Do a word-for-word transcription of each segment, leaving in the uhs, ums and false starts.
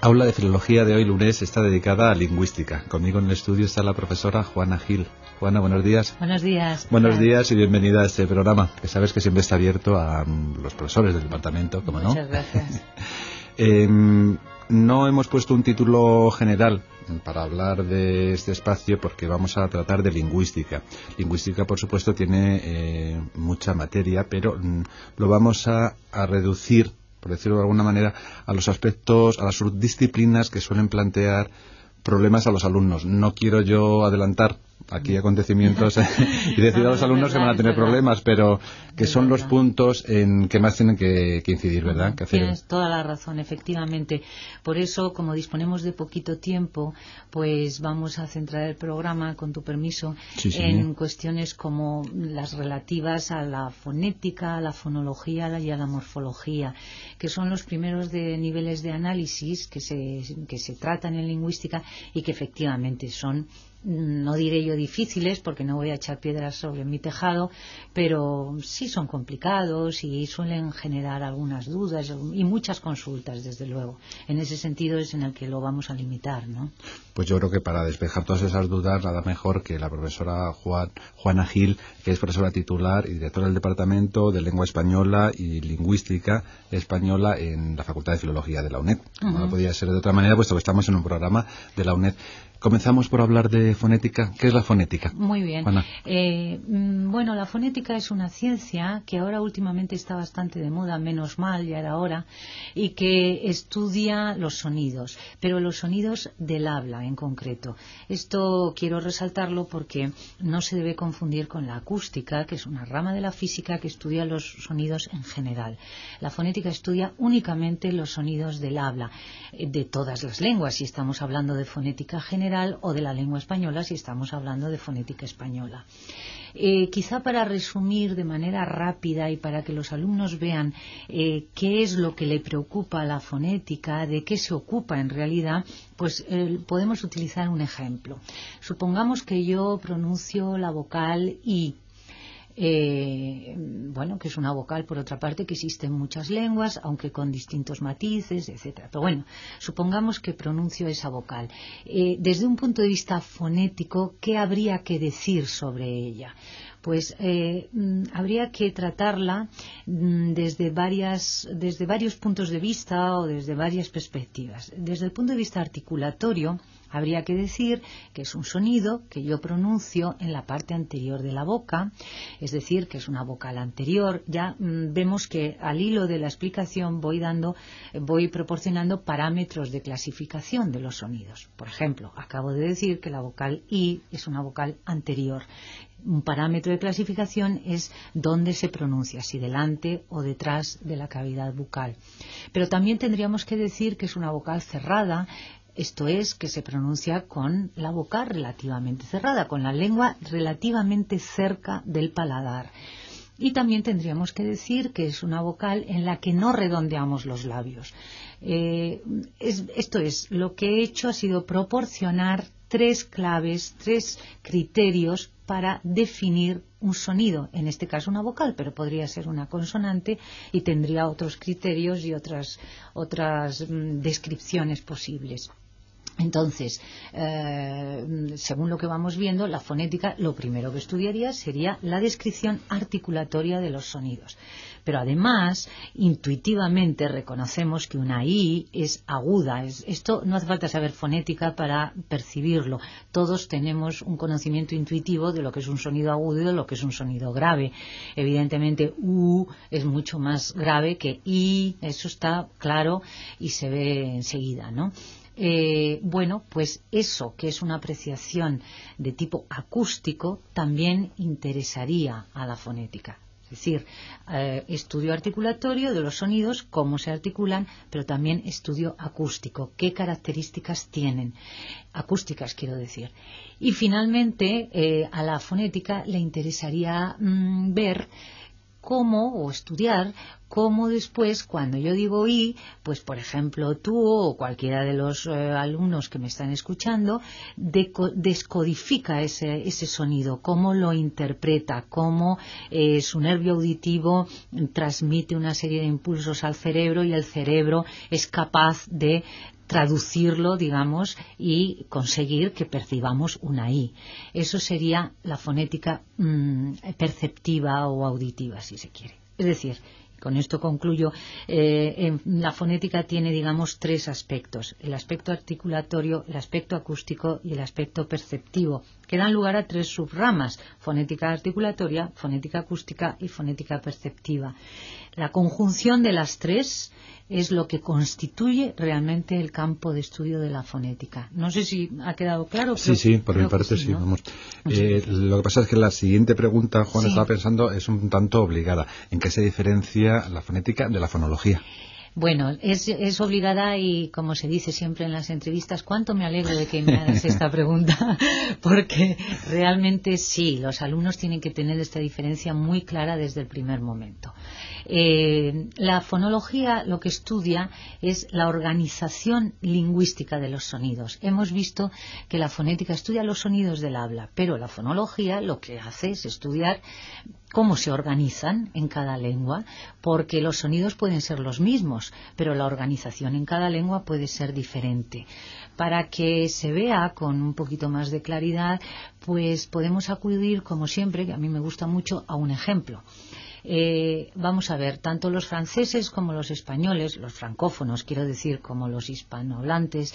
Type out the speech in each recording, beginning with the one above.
aula de filología de hoy lunes está dedicada a lingüística. Conmigo en el estudio está la profesora Juana Gil. Juana, buenos días. Buenos días. Buenos días y bienvenida a este programa, que sabes que siempre está abierto a um, los profesores del departamento, como no. Muchas gracias. eh, no hemos puesto un título general para hablar de este espacio porque vamos a tratar de lingüística. Lingüística, por supuesto, tiene eh, mucha materia, pero mm, lo vamos a, a reducir, por decirlo de alguna manera, a los aspectos, a las subdisciplinas que suelen plantear problemas a los alumnos. No quiero yo adelantar aquí acontecimientos y decir a los alumnos que van a tener problemas, pero que son los puntos en que más tienen que, que incidir, ¿verdad? Que hacer... Tienes toda la razón, efectivamente. Por eso, como disponemos de poquito tiempo, pues vamos a centrar el programa, con tu permiso, sí, sí. en cuestiones como las relativas a la fonética, a la fonología y a la morfología, que son los primeros de niveles de análisis que se, que se tratan en lingüística y que efectivamente son, no diré yo difíciles porque no voy a echar piedras sobre mi tejado, pero sí son complicados y suelen generar algunas dudas y muchas consultas, desde luego. En ese sentido es en el que lo vamos a limitar, ¿no? Pues yo creo que para despejar todas esas dudas nada mejor que la profesora Juan, Juana Gil, que es profesora titular y directora del Departamento de Lengua Española y Lingüística Española en la Facultad de Filología de la UNED. Uh-huh. No podía ser de otra manera, puesto que estamos en un programa de la UNED. Comenzamos por hablar de fonética. ¿Qué es la fonética? Muy bien. Eh, bueno, la fonética es una ciencia que ahora últimamente está bastante de moda, menos mal, ya era hora, y que estudia los sonidos, pero los sonidos del habla en concreto. Esto quiero resaltarlo porque no se debe confundir con la acústica, que es una rama de la física que estudia los sonidos en general. La fonética estudia únicamente los sonidos del habla, de todas las lenguas, si estamos hablando de fonética general, o de la lengua española si estamos hablando de fonética española. Eh, quizá para resumir de manera rápida y para que los alumnos vean eh, qué es lo que le preocupa a la fonética, de qué se ocupa en realidad, pues eh, podemos utilizar un ejemplo. Supongamos que yo pronuncio la vocal I. Eh, bueno, que es una vocal, por otra parte, que existe en muchas lenguas, aunque con distintos matices, etcétera. Pero bueno, supongamos que pronuncio esa vocal. Eh, desde un punto de vista fonético, ¿qué habría que decir sobre ella? Pues eh, habría que tratarla desde varias, desde varios puntos de vista o desde varias perspectivas. Desde el punto de vista articulatorio, habría que decir que es un sonido que yo pronuncio en la parte anterior de la boca, es decir, que es una vocal anterior. Ya mmm, vemos que al hilo de la explicación voy dando, voy proporcionando parámetros de clasificación de los sonidos. Por ejemplo, acabo de decir que la vocal I es una vocal anterior. Un parámetro de clasificación es dónde se pronuncia, si delante o detrás de la cavidad bucal. Pero también tendríamos que decir que es una vocal cerrada. Esto es, que se pronuncia con la boca relativamente cerrada, con la lengua relativamente cerca del paladar. Y también tendríamos que decir que es una vocal en la que no redondeamos los labios. Eh, es, esto es, lo que he hecho ha sido proporcionar tres claves, tres criterios para definir un sonido, en este caso una vocal, pero podría ser una consonante y tendría otros criterios y otras, otras mm, descripciones posibles. Entonces, eh, según lo que vamos viendo, la fonética lo primero que estudiaría sería la descripción articulatoria de los sonidos. Pero además, intuitivamente reconocemos que una I es aguda. Es, esto no hace falta saber fonética para percibirlo. Todos tenemos un conocimiento intuitivo de lo que es un sonido agudo y de lo que es un sonido grave. Evidentemente, U es mucho más grave que I, eso está claro y se ve enseguida, ¿no? Eh, bueno, pues eso, que es una apreciación de tipo acústico, también interesaría a la fonética. Es decir, eh, estudio articulatorio de los sonidos, cómo se articulan, pero también estudio acústico, qué características tienen, acústicas quiero decir. Y finalmente, eh, a la fonética le interesaría mmm, ver cómo, o estudiar cómo después, cuando yo digo I, pues por ejemplo tú o cualquiera de los eh, alumnos que me están escuchando, deco- descodifica ese, ese sonido, cómo lo interpreta, cómo eh, su nervio auditivo transmite una serie de impulsos al cerebro y el cerebro es capaz de traducirlo, digamos, y conseguir que percibamos una I. Eso sería la fonética mmm, perceptiva o auditiva, si se quiere. Es decir, con esto concluyo, eh, en la fonética tiene, digamos, tres aspectos: el aspecto articulatorio, el aspecto acústico y el aspecto perceptivo, que dan lugar a tres subramas: fonética articulatoria, fonética acústica y fonética perceptiva. La conjunción de las tres es lo que constituye realmente el campo de estudio de la fonética. No sé si ha quedado claro. Sí, sí, por mi parte sí, sí, ¿no? Vamos. Eh, lo que pasa es que la siguiente pregunta, Juan, sí. estaba pensando, es un tanto obligada. ¿En qué se diferencia la fonética de la fonología? Bueno, es, es obligada y, como se dice siempre en las entrevistas, cuánto me alegro de que me hagas esta pregunta, porque realmente sí, los alumnos tienen que tener esta diferencia muy clara desde el primer momento. Eh, la fonología lo que estudia es la organización lingüística de los sonidos. Hemos visto que la fonética estudia los sonidos del habla, pero la fonología lo que hace es estudiar cómo se organizan en cada lengua, porque los sonidos pueden ser los mismos, pero la organización en cada lengua puede ser diferente. Para que se vea con un poquito más de claridad, pues podemos acudir, como siempre, que a mí me gusta mucho, a un ejemplo. Eh, vamos a ver, tanto los franceses como los españoles, los francófonos, quiero decir, como los hispanohablantes,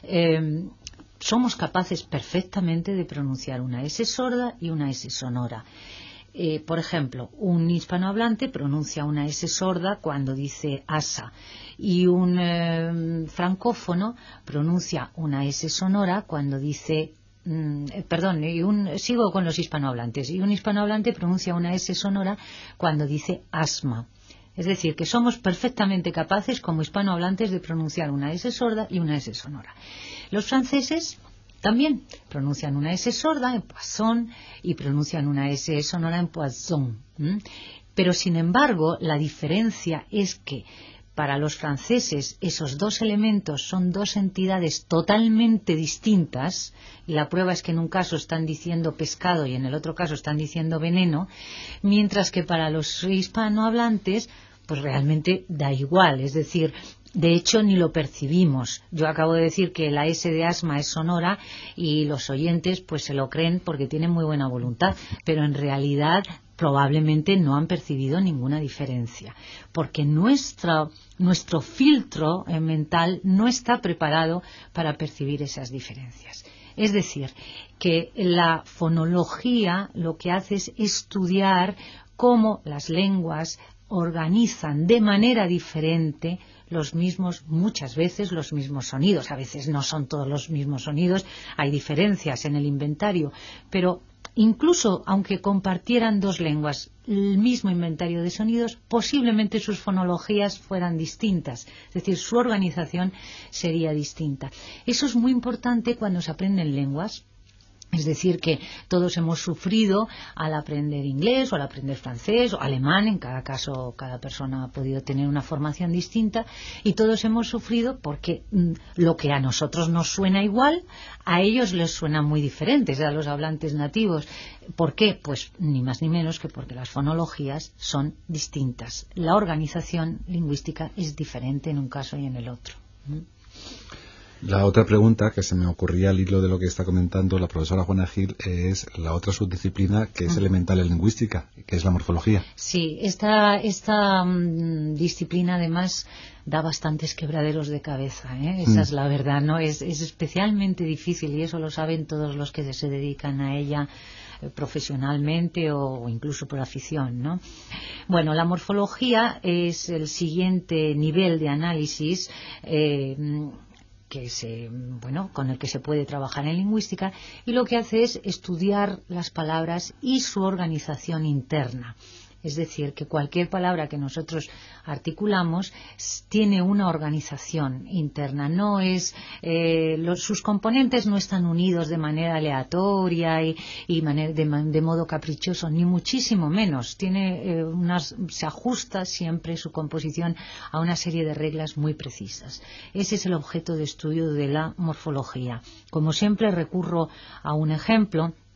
eh, somos capaces perfectamente de pronunciar una S sorda y una S sonora. Eh, por ejemplo, un hispanohablante pronuncia una S sorda cuando dice asa y un eh, francófono pronuncia una S sonora cuando dice mm, eh, perdón, y un, sigo con los hispanohablantes, y un hispanohablante pronuncia una S sonora cuando dice asma. Es decir, que somos perfectamente capaces como hispanohablantes de pronunciar una S sorda y una S sonora. Los franceses también pronuncian una S sorda en poisson y pronuncian una S sonora en poisson. ¿Mm? Pero, sin embargo, la diferencia es que para los franceses esos dos elementos son dos entidades totalmente distintas, y la prueba es que en un caso están diciendo pescado y en el otro caso están diciendo veneno, mientras que para los hispanohablantes pues realmente da igual, es decir, de hecho ni lo percibimos. Yo acabo de decir que la S de asma es sonora y los oyentes pues se lo creen porque tienen muy buena voluntad, pero en realidad probablemente no han percibido ninguna diferencia, porque nuestra, nuestro filtro mental no está preparado para percibir esas diferencias. Es decir, que la fonología lo que hace es estudiar cómo las lenguas organizan de manera diferente los mismos, muchas veces los mismos sonidos. A veces no son todos los mismos sonidos, hay diferencias en el inventario, pero incluso aunque compartieran dos lenguas el mismo inventario de sonidos, posiblemente sus fonologías fueran distintas, es decir, su organización sería distinta. Eso es muy importante cuando se aprenden lenguas. Es decir, que todos hemos sufrido al aprender inglés o al aprender francés o alemán, en cada caso cada persona ha podido tener una formación distinta, y todos hemos sufrido porque mm, lo que a nosotros nos suena igual, a ellos les suena muy diferente, a los hablantes nativos. ¿Por qué? Pues ni más ni menos que porque las fonologías son distintas. La organización lingüística es diferente en un caso y en el otro. ¿Mm? La otra pregunta que se me ocurría al hilo de lo que está comentando la profesora Juana Gil es la otra subdisciplina que es elemental en lingüística, que es la morfología. Sí, esta, esta um, disciplina además da bastantes quebraderos de cabeza, ¿eh? Esa mm. es la verdad, ¿no? Es, es especialmente difícil y eso lo saben todos los que se dedican a ella eh, profesionalmente o, o incluso por afición, ¿no? Bueno, la morfología es el siguiente nivel de análisis eh, que se, bueno, con el que se puede trabajar en lingüística, y lo que hace es estudiar las palabras y su organización interna. Es decir, que cualquier palabra que nosotros articulamos tiene una organización interna. No es, eh, los, sus componentes no están unidos de manera aleatoria y, y manera, de, de modo caprichoso, ni muchísimo menos. Tiene eh, unas, se ajusta siempre su composición a una serie de reglas muy precisas. Ese es el objeto de estudio de la morfología. Como siempre recurro a un ejemplo.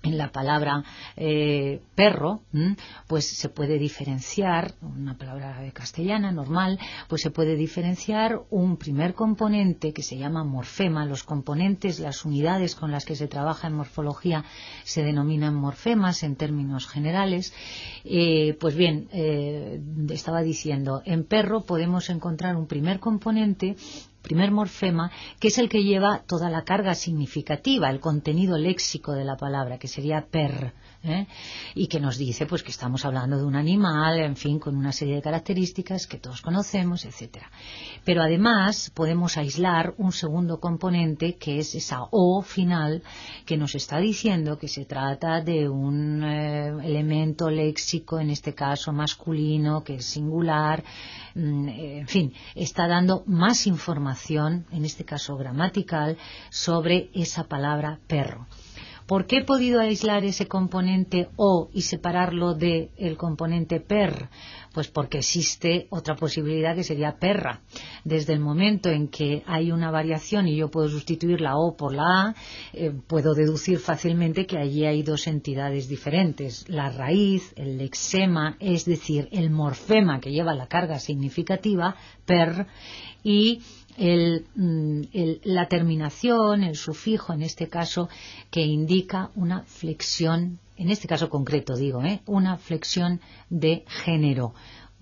en la palabra eh, perro, ¿m? pues se puede diferenciar, una palabra castellana normal, pues se puede diferenciar un primer componente que se llama morfema. Los componentes, las unidades con las que se trabaja en morfología se denominan morfemas en términos generales. Eh, pues bien, eh, estaba diciendo, en perro podemos encontrar un primer componente, primer morfema, que es el que lleva toda la carga significativa, el contenido léxico de la palabra, que sería per, ¿eh? y que nos dice pues que estamos hablando de un animal, en fin, con una serie de características que todos conocemos, etcétera. Pero además podemos aislar un segundo componente, que es esa O final, que nos está diciendo que se trata de un eh, elemento léxico, en este caso masculino, que es singular, mm, en fin, está dando más información, en este caso gramatical, sobre esa palabra perro. ¿Por qué he podido aislar ese componente O y separarlo del componente per? Pues porque existe otra posibilidad que sería perra. Desde el momento en que hay una variación y yo puedo sustituir la O por la A, eh, puedo deducir fácilmente que allí hay dos entidades diferentes. La raíz, el lexema, es decir, el morfema que lleva la carga significativa, per, y El, el, la terminación, el sufijo en este caso, que indica una flexión, en este caso concreto digo, ¿eh? una flexión de género,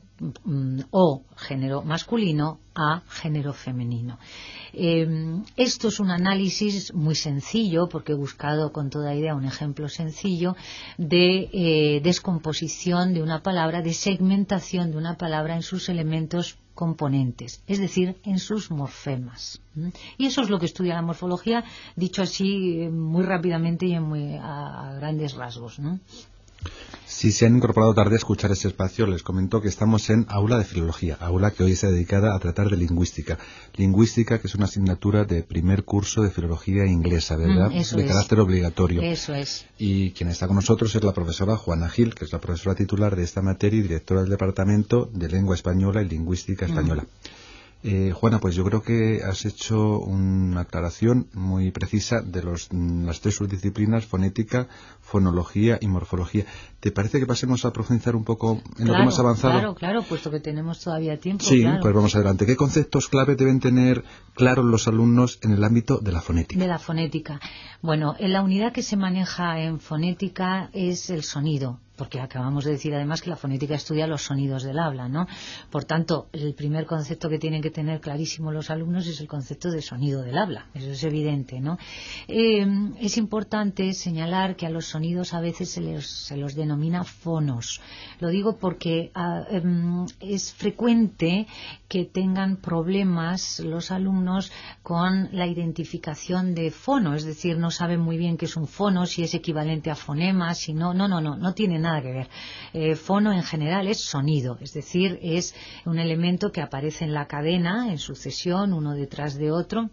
o género masculino a género femenino. Eh, esto es un análisis muy sencillo, porque he buscado con toda idea un ejemplo sencillo de eh, descomposición de una palabra, de segmentación de una palabra en sus elementos componentes, es decir, en sus morfemas. Y eso es lo que estudia la morfología, dicho así muy rápidamente y en muy, a, a grandes rasgos, ¿no? Si se han incorporado tarde a escuchar este espacio, les comento que estamos en Aula de Filología, aula que hoy está dedicada a tratar de lingüística. Lingüística, que es una asignatura de primer curso de filología inglesa, ¿verdad? Mm, eso de es. carácter obligatorio. Eso es. Y quien está con nosotros es la profesora Juana Gil, que es la profesora titular de esta materia y directora del Departamento de Lengua Española y Lingüística Española. Mm. Eh, Juana, pues yo creo que has hecho una aclaración muy precisa de los, las tres subdisciplinas, fonética, fonología y morfología. ¿Te parece que pasemos a profundizar un poco en claro, lo que hemos avanzado? Claro, claro, puesto que tenemos todavía tiempo. Sí, claro. Pues vamos adelante. ¿Qué conceptos clave deben tener claros los alumnos en el ámbito de la fonética? De la fonética. Bueno, en la unidad que se maneja en fonética es el sonido, porque acabamos de decir además que la fonética estudia los sonidos del habla, ¿no? Por tanto, el primer concepto que tienen que tener clarísimo los alumnos es el concepto de sonido del habla, eso es evidente, ¿no? Eh, es importante señalar que a los sonidos a veces se los, se los denomina fonos. Lo digo porque a, eh, es frecuente que tengan problemas los alumnos con la identificación de fono, es decir, no saben muy bien qué es un fono, si es equivalente a fonema, si no, no, no, no, no tiene nada que ver. Eh, fono en general es sonido, es decir, es un elemento que aparece en la cadena en sucesión, uno detrás de otro,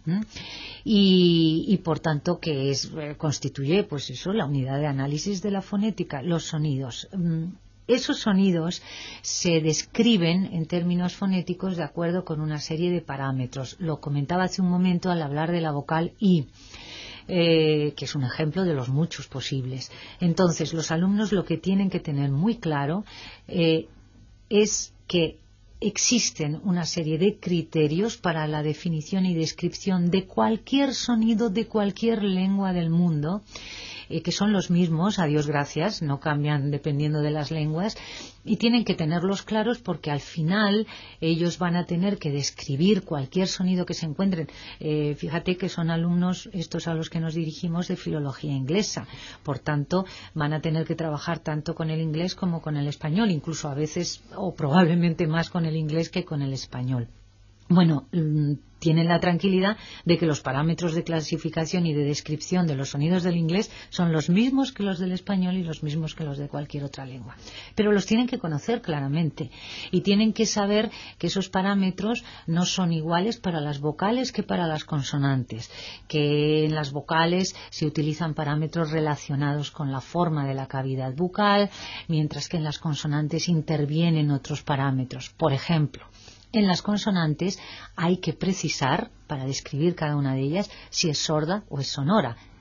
y, y por tanto que es, eh, constituye pues eso, la unidad de análisis de la fonética, los sonidos. Esos sonidos se describen en términos fonéticos de acuerdo con una serie de parámetros. Lo comentaba hace un momento al hablar de la vocal I. Eh, que es un ejemplo de los muchos posibles. Entonces, los alumnos lo que tienen que tener muy claro eh, es que existen una serie de criterios para la definición y descripción de cualquier sonido de cualquier lengua del mundo, eh, que son los mismos, a Dios gracias, no cambian dependiendo de las lenguas, y tienen que tenerlos claros porque al final ellos van a tener que describir cualquier sonido que se encuentren. Eh, fíjate que son alumnos estos a los que nos dirigimos de filología inglesa, por tanto van a tener que trabajar tanto con el inglés como con el español, incluso a veces o probablemente más con el inglés que con el español. Bueno, tienen la tranquilidad de que los parámetros de clasificación y de descripción de los sonidos del inglés son los mismos que los del español y los mismos que los de cualquier otra lengua. Pero los tienen que conocer claramente y tienen que saber que esos parámetros no son iguales para las vocales que para las consonantes, que en las vocales se utilizan parámetros relacionados con la forma de la cavidad bucal, mientras que en las consonantes intervienen otros parámetros. Por ejemplo, en las consonantes hay que precisar, para describir cada una de ellas, si es sorda o es sonora.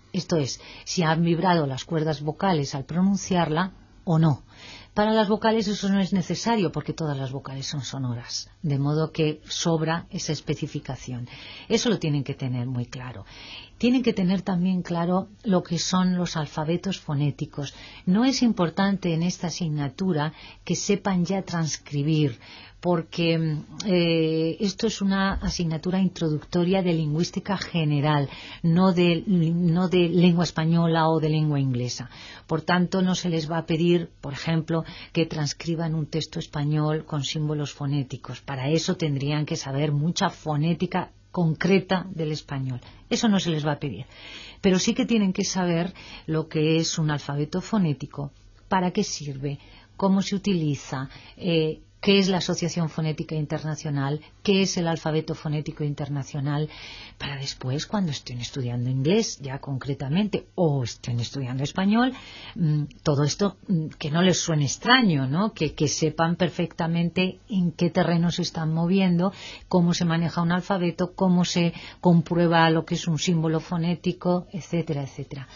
Esto es, si han vibrado las cuerdas vocales al pronunciarla o no. Para las vocales eso no es necesario porque todas las vocales son sonoras, de modo que sobra esa especificación. Eso lo tienen que tener muy claro. Tienen que tener también claro lo que son los alfabetos fonéticos. No es importante en esta asignatura que sepan ya transcribir, porque eh, esto es una asignatura introductoria de lingüística general, no de, no de lengua española o de lengua inglesa. Por tanto, no se les va a pedir, por ejemplo, que transcriban un texto español con símbolos fonéticos. Para eso tendrían que saber mucha fonética concreta del español. Eso no se les va a pedir. Pero sí que tienen que saber lo que es un alfabeto fonético, para qué sirve, cómo se utiliza, eh, qué es la Asociación Fonética Internacional, qué es el alfabeto fonético internacional, para después, cuando estén estudiando inglés, ya concretamente, o estén estudiando español, mmm, todo esto mmm, que no les suene extraño, ¿no? Que, que sepan perfectamente en qué terreno se están moviendo, cómo se maneja un alfabeto, cómo se comprueba lo que es un símbolo fonético, etcétera, etcétera.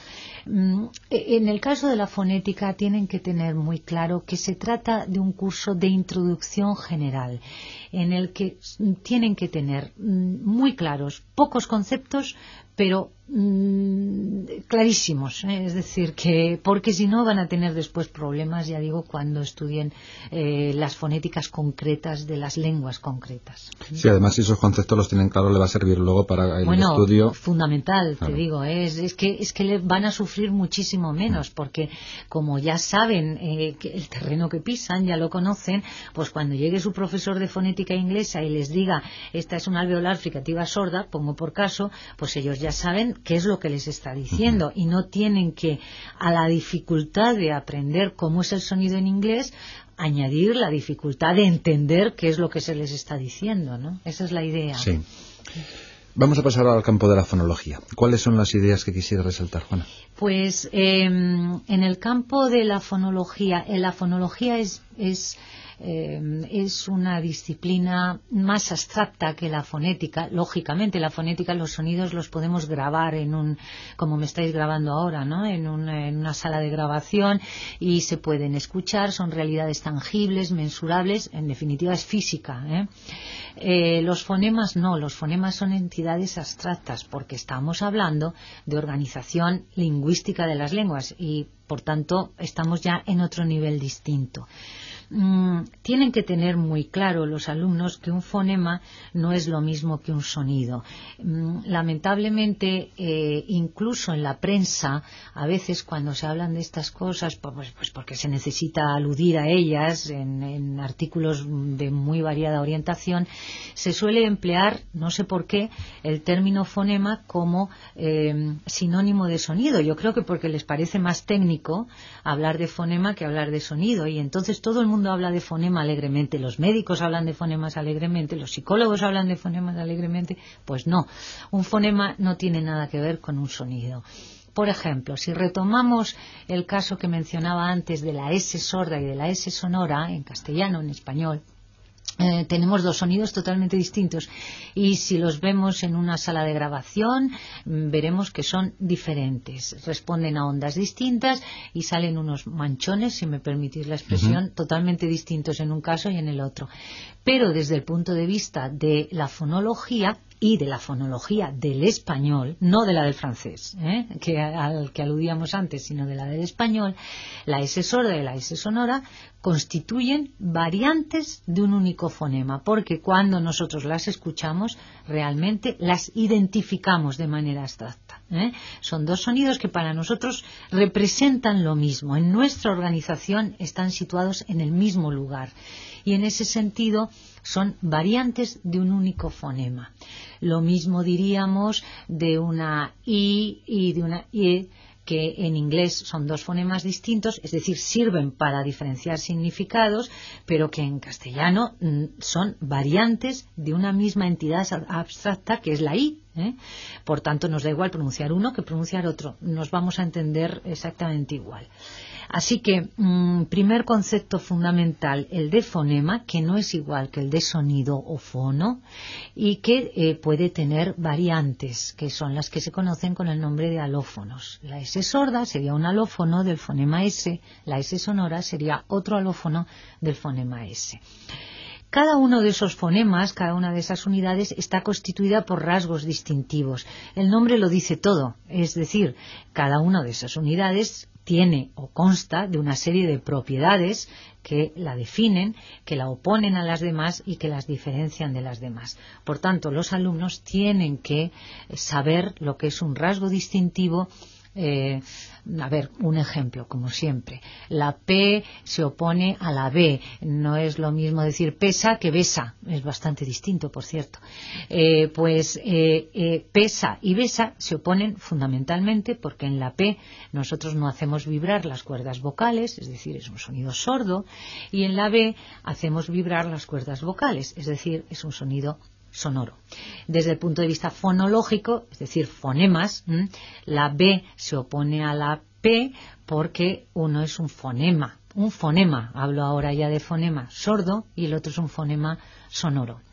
En el caso de la fonética tienen que tener muy claro que se trata de un curso de introducción general en el que tienen que tener muy claros pocos conceptos, pero mmm, clarísimos, ¿eh? Es decir, que porque si no van a tener después problemas, ya digo, cuando estudien eh, las fonéticas concretas de las lenguas concretas. Sí, además si esos conceptos los tienen claros le va a servir luego para el bueno, estudio. Fundamental, claro. Te digo, ¿eh? es, es que es que le van a sufrir muchísimo menos, porque como ya saben eh, que el terreno que pisan, ya lo conocen, pues cuando llegue su profesor de fonética inglesa y les diga esta es una alveolar fricativa sorda, pongo por caso, pues ellos ya saben qué es lo que les está diciendo uh-huh. y no tienen que, a la dificultad de aprender cómo es el sonido en inglés, añadir la dificultad de entender qué es lo que se les está diciendo, ¿no? Esa es la idea. Sí. Vamos a pasar al campo de la fonología. ¿Cuáles son las ideas que quisiera resaltar, Juana? Pues eh, en el campo de la fonología, eh, la fonología es... es Eh, es una disciplina más abstracta que la fonética. Lógicamente, la fonética, los sonidos los podemos grabar en un, como me estáis grabando ahora, ¿no? En una, en una sala de grabación y se pueden escuchar, son realidades tangibles, mensurables, en definitiva es física, ¿eh? Eh, los fonemas no, los fonemas son entidades abstractas porque estamos hablando de organización lingüística de las lenguas y, por tanto, estamos ya en otro nivel distinto. Mm, tienen que tener muy claro los alumnos que un fonema no es lo mismo que un sonido. Mm, lamentablemente, eh, incluso en la prensa, a veces cuando se hablan de estas cosas, pues, pues porque se necesita aludir a ellas en, en artículos de muy variada orientación, se suele emplear, no sé por qué, el término fonema como eh, sinónimo de sonido. Yo creo que porque les parece más técnico hablar de fonema que hablar de sonido, y entonces todo el mundo habla de fonema alegremente, los médicos hablan de fonemas alegremente, los psicólogos hablan de fonemas alegremente. Pues no, un fonema no tiene nada que ver con un sonido. Por ejemplo, si retomamos el caso que mencionaba antes de la S sorda y de la S sonora, en castellano, en español, Eh, tenemos dos sonidos totalmente distintos y si los vemos en una sala de grabación veremos que son diferentes, responden a ondas distintas y salen unos manchones, si me permitís la expresión, uh-huh. totalmente distintos en un caso y en el otro. Pero desde el punto de vista de la fonología y de la fonología del español, no de la del francés, ¿eh? que, al que aludíamos antes, sino de la del español, la S sorda y la S sonora constituyen variantes de un único fonema, porque cuando nosotros las escuchamos, realmente las identificamos de manera abstracta, ¿eh? Son dos sonidos que para nosotros representan lo mismo. En nuestra organización están situados en el mismo lugar y en ese sentido son variantes de un único fonema. Lo mismo diríamos de una I y de una I, que en inglés son dos fonemas distintos, es decir, sirven para diferenciar significados, pero que en castellano mm, son variantes de una misma entidad abstracta que es la I ¿eh? Por tanto, nos da igual pronunciar uno que pronunciar otro. Nos vamos a entender exactamente igual. Así que, mmm, primer concepto fundamental, el de fonema, que no es igual que el de sonido o fono, y que eh, puede tener variantes, que son las que se conocen con el nombre de alófonos. La S sorda sería un alófono del fonema S, la S sonora sería otro alófono del fonema S. Cada uno de esos fonemas, cada una de esas unidades, está constituida por rasgos distintivos. El nombre lo dice todo, es decir, cada una de esas unidades tiene o consta de una serie de propiedades que la definen, que la oponen a las demás y que las diferencian de las demás. Por tanto, los alumnos tienen que saber lo que es un rasgo distintivo. Eh, a ver, un ejemplo, como siempre. La P se opone a la B. No es lo mismo decir pesa que besa. Es bastante distinto, por cierto. Eh, pues eh, eh, pesa y besa se oponen fundamentalmente porque en la P nosotros no hacemos vibrar las cuerdas vocales, es decir, es un sonido sordo, y en la B hacemos vibrar las cuerdas vocales, es decir, es un sonido sonoro. Desde el punto de vista fonológico, es decir, fonemas, ¿m? La B se opone a la P porque uno es un fonema, un fonema, hablo ahora ya de fonema sordo y el otro es un fonema sonoro.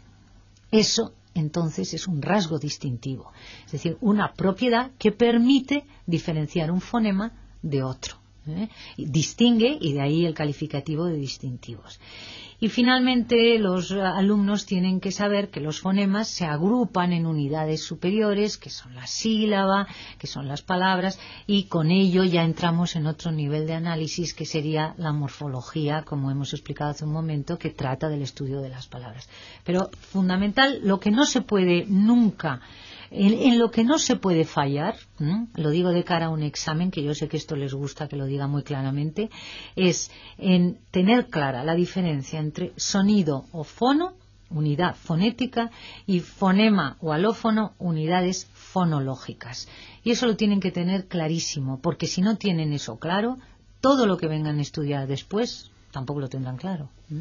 Eso entonces es un rasgo distintivo, es decir, una propiedad que permite diferenciar un fonema de otro. ¿eh? Distingue, y de ahí el calificativo de distintivos. Y finalmente los alumnos tienen que saber que los fonemas se agrupan en unidades superiores, que son la sílaba, que son las palabras, y con ello ya entramos en otro nivel de análisis que sería la morfología, como hemos explicado hace un momento, que trata del estudio de las palabras. Pero fundamental, lo que no se puede nunca, en, en lo que no se puede fallar, ¿m? Lo digo de cara a un examen, que yo sé que esto les gusta que lo diga muy claramente, es en tener clara la diferencia entre sonido o fono, unidad fonética, y fonema o alófono, unidades fonológicas. Y eso lo tienen que tener clarísimo, porque si no tienen eso claro, todo lo que vengan a estudiar después tampoco lo tendrán claro. ¿Mm?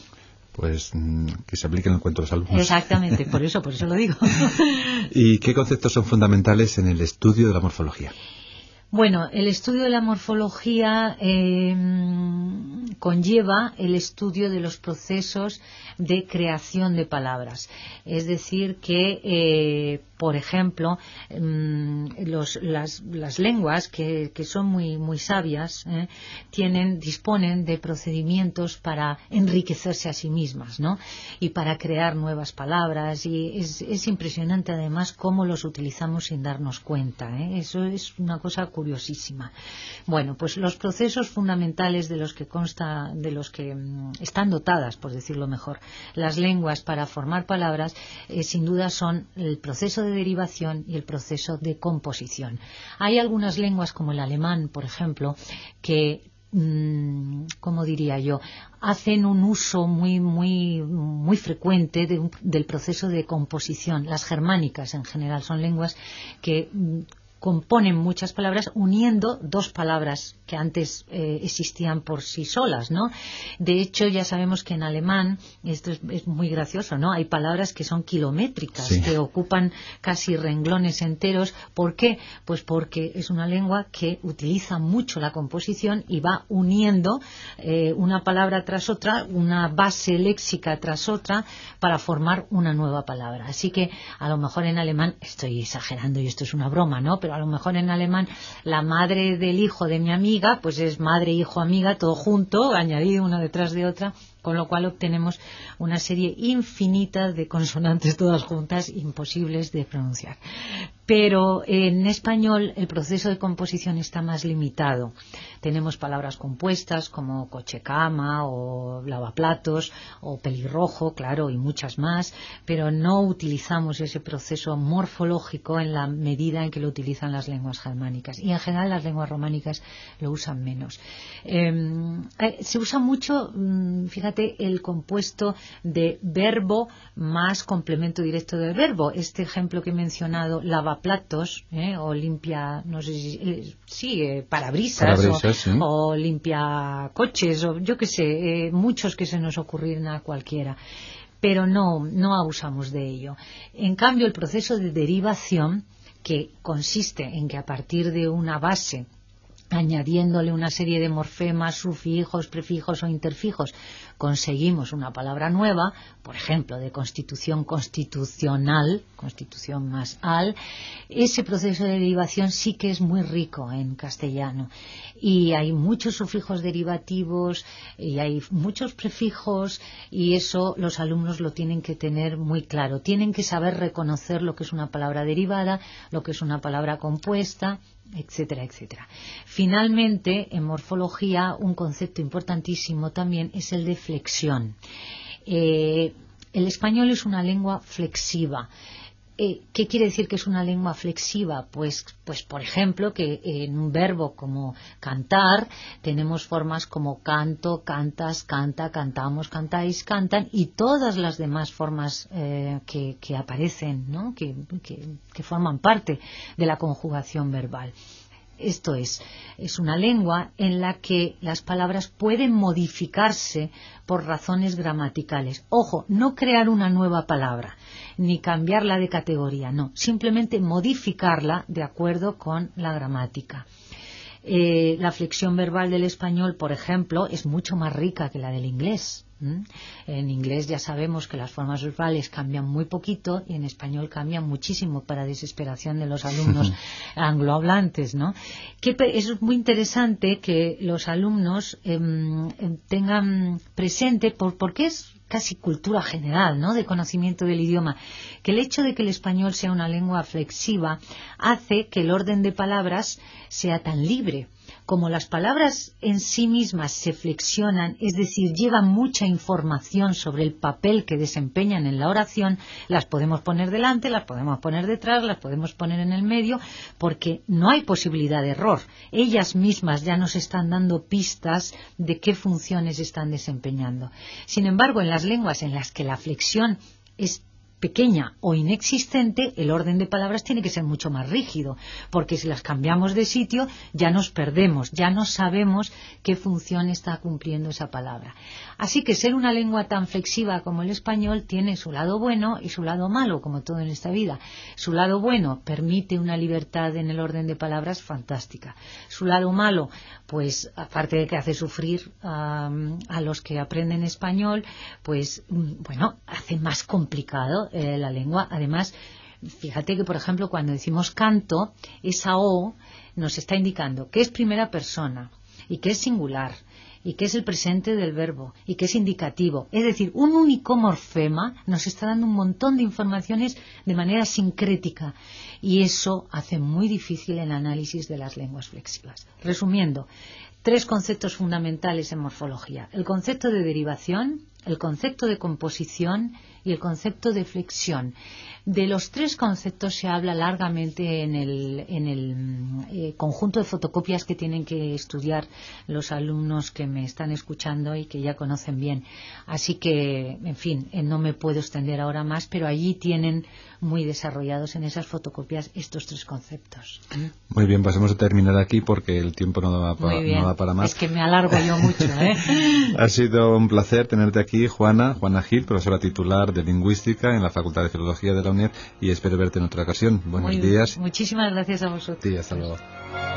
Pues que se apliquen en cuanto a los alumnos. Exactamente, por eso, por eso lo digo. ¿Y qué conceptos son fundamentales en el estudio de la morfología? Bueno, el estudio de la morfología eh, conlleva el estudio de los procesos de creación de palabras. Es decir, que, eh, por ejemplo, los, las, las lenguas que, que son muy, muy sabias eh, tienen, disponen de procedimientos para enriquecerse a sí mismas, ¿no? Y para crear nuevas palabras. Y es, es impresionante, además, cómo los utilizamos sin darnos cuenta. ¿eh? Eso es una cosa curiosísima. Bueno, pues los procesos fundamentales de los que consta, de los que mm, están dotadas, por decirlo mejor, las lenguas para formar palabras, eh, sin duda son el proceso de derivación y el proceso de composición. Hay algunas lenguas, como el alemán, por ejemplo, que ¿cómo diría yo? Hacen un uso muy muy muy frecuente de un, del proceso de composición. Las germánicas, en general, son lenguas que componen muchas palabras uniendo dos palabras que antes eh, existían por sí solas, ¿no? De hecho, ya sabemos que en alemán, esto es, es muy gracioso, ¿no? Hay palabras que son kilométricas, sí, que ocupan casi renglones enteros. ¿Por qué? Pues porque es una lengua que utiliza mucho la composición y va uniendo eh, una palabra tras otra, una base léxica tras otra, para formar una nueva palabra. Así que, a lo mejor en alemán, estoy exagerando y esto es una broma, ¿no? Pero a lo mejor en alemán la madre del hijo de mi amiga pues es madre, hijo, amiga, todo junto, añadido una detrás de otra, con lo cual obtenemos una serie infinita de consonantes todas juntas, imposibles de pronunciar. Pero en español el proceso de composición está más limitado. Tenemos palabras compuestas como coche-cama o lavaplatos o pelirrojo, claro, y muchas más, pero no utilizamos ese proceso morfológico en la medida en que lo utilizan las lenguas germánicas. Y en general las lenguas románicas lo usan menos. Eh, se usa mucho, fíjate, el compuesto de verbo más complemento directo del verbo. Este ejemplo que he mencionado, lavaplatos, ¿eh? o limpia, no sé si, eh, sí, eh, parabrisas, parabrisas o, ¿sí? o limpia coches, o yo qué sé, eh, muchos que se nos ocurren a cualquiera. pero no, no abusamos de ello. En cambio, el proceso de derivación, que consiste en que a partir de una base, añadiéndole una serie de morfemas, sufijos, prefijos o interfijos, conseguimos una palabra nueva, por ejemplo, de constitución constitucional, constitución más al, ese proceso de derivación sí que es muy rico en castellano. Y hay muchos sufijos derivativos, y hay muchos prefijos, y eso los alumnos lo tienen que tener muy claro. Tienen que saber reconocer lo que es una palabra derivada, lo que es una palabra compuesta, etcétera, etcétera. Finalmente, en morfología, un concepto importantísimo también es el de flexión. Eh, el español es una lengua flexiva. Eh, ¿Qué quiere decir que es una lengua flexiva? Pues, pues, por ejemplo, que en un verbo como cantar tenemos formas como canto, cantas, canta, cantamos, cantáis, cantan, y todas las demás formas eh, que, que aparecen, ¿no? que, que, que forman parte de la conjugación verbal. Esto es, es una lengua en la que las palabras pueden modificarse por razones gramaticales. Ojo, no crear una nueva palabra, ni cambiarla de categoría, no, simplemente modificarla de acuerdo con la gramática. Eh, la flexión verbal del español, por ejemplo, es mucho más rica que la del inglés. ¿Mm? En inglés ya sabemos que las formas verbales cambian muy poquito y en español cambian muchísimo, para desesperación de los alumnos anglohablantes, ¿no? Que es muy interesante que los alumnos eh, tengan presente, por, porque es casi cultura general, ¿no?, de conocimiento del idioma, que el hecho de que el español sea una lengua flexiva hace que el orden de palabras sea tan libre. Como las palabras en sí mismas se flexionan, es decir, llevan mucha información sobre el papel que desempeñan en la oración, las podemos poner delante, las podemos poner detrás, las podemos poner en el medio, porque no hay posibilidad de error. Ellas mismas ya nos están dando pistas de qué funciones están desempeñando. Sin embargo, en las lenguas en las que la flexión es pequeña o inexistente, el orden de palabras tiene que ser mucho más rígido, porque si las cambiamos de sitio ya nos perdemos, ya no sabemos qué función está cumpliendo esa palabra. Así que ser una lengua tan flexiva como el español tiene su lado bueno y su lado malo, como todo en esta vida. Su lado bueno permite una libertad en el orden de palabras fantástica. Su lado malo, pues aparte de que hace sufrir um, a los que aprenden español, pues bueno, hace más complicado Eh, la lengua. Además, fíjate que, por ejemplo, cuando decimos canto, esa O nos está indicando que es primera persona y que es singular y que es el presente del verbo y que es indicativo. Es decir, un único morfema nos está dando un montón de informaciones de manera sincrética, y eso hace muy difícil el análisis de las lenguas flexivas. Resumiendo, tres conceptos fundamentales en morfología: el concepto de derivación, el concepto de composición y el concepto de flexión. De los tres conceptos se habla largamente en el, en el eh, conjunto de fotocopias que tienen que estudiar los alumnos que me están escuchando y que ya conocen bien. Así que, en fin, eh, no me puedo extender ahora más, pero allí tienen muy desarrollados en esas fotocopias estos tres conceptos. Muy bien, pasemos a terminar aquí porque el tiempo no da, pa, no da para más. Es que me alargo yo mucho, ¿eh? Ha sido un placer tenerte aquí, Juana, Juana Gil, profesora titular de Lingüística en la Facultad de Filología de la UNED, y espero verte en otra ocasión. Buenos Muy, días. Muchísimas gracias a vosotros. Sí, hasta luego.